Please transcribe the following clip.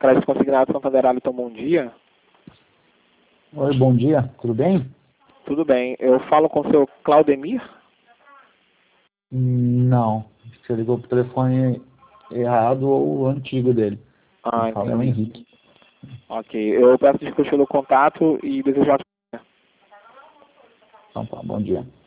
Crédito Consignado Santander Aliton, bom dia. Oi, bom dia, tudo bem? Tudo bem. Eu falo com o seu Claudemir? Não, você ligou pro telefone errado ou o antigo dele. Ah, Quem fala é o entendi. Henrique. Ok. Eu peço desculpas pelo contato e desejo Então tá, bom dia.